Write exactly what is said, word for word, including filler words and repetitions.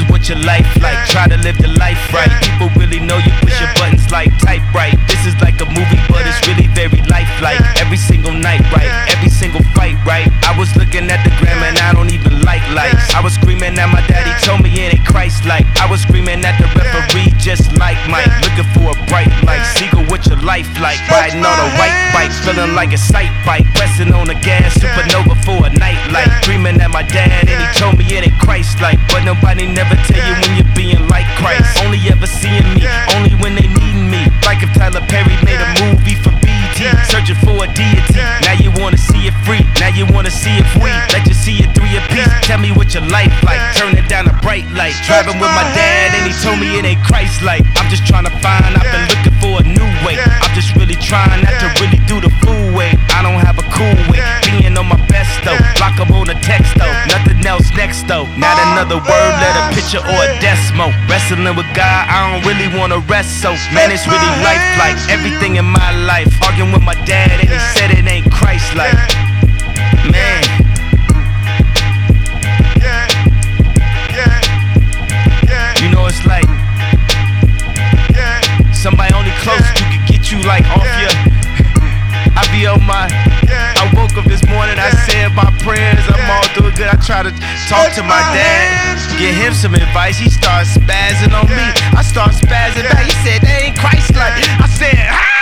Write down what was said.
is what your life like. Try to live the life right. People really know you push your buttons like type right. This is like a movie, but it's really very lifelike. Every single night, right? Every single fight, right? I was looking at the gram and I don't even like lights. I was screaming at my daddy, told me it ain't Christ-like. I was screaming at the referee just like Mike. Looking for a bright light. Seagull, what your life like? Riding on a white bike, feeling like a sight bike. Pressing on the gas, supernova for a night light. Screaming at my dad and he told me it ain't Christ-like. But nobody never tell you when you're being like Christ. Only ever seeing me, only when they needin' me. Like if Tyler Perry made a movie for B E T, searching for a deity. Now you wanna see it free, now you wanna see it free. Let you see it three a piece. Tell me what your life like, turn it down a bright light. Driving with my dad and he told me it ain't Christ-like. I'm just trying to find, I've been looking for a new way. I'm just really trying not to really do the fool way. I don't have a cool way, being on my best though. Block up on a text though, nothing else next though. Not another word, let a picture or a decimal. Wrestling with God, I don't really wanna rest so. Man, it's really lifelike, everything in my life. Arguing with my dad and he said it ain't Christ-like. Man. You know it's like somebody only close you can get you like off your. I be on my. I woke up this morning, I said my prayers, I'm all doing good. I try to talk to my dad, give him some advice. He starts spazzing on me, I start spazzing back. He said they ain't Christ-like. I said, ah!